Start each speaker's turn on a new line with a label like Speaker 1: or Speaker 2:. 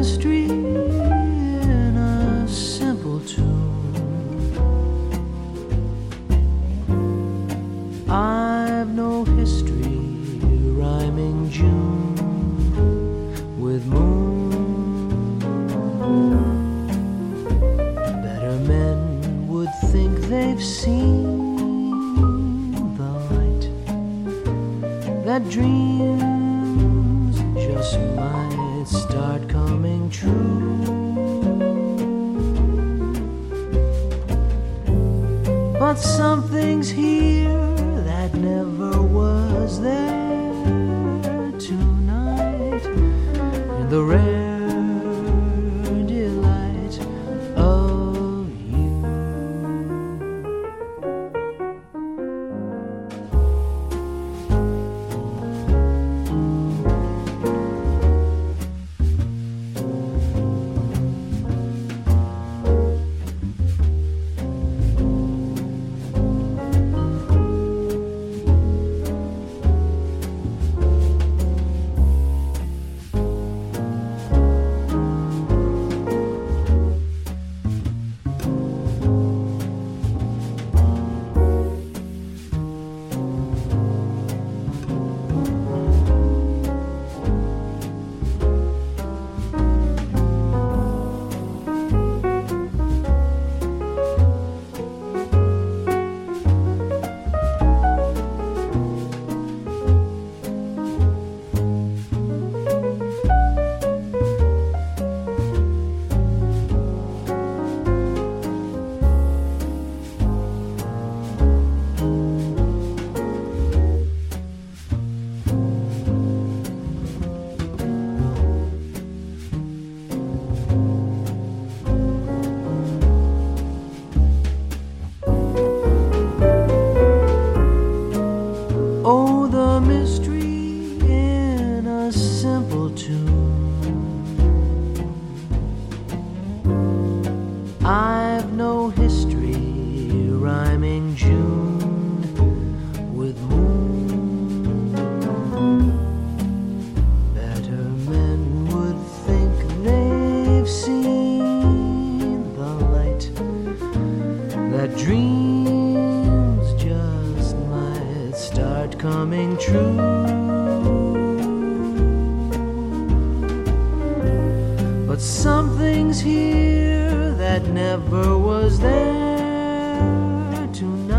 Speaker 1: mystery in a simple tune. I've no history rhyming June with moon. Better men would think they've seen the light, that dreams just might start coming true. But something's here that never was there tonight, in the rare delight of you. Oh, the mystery in a simple tune. I've no history rhyming June with moon. Better men would think they've seen the light, that dreams just might start coming true. But something's here that never was there tonight.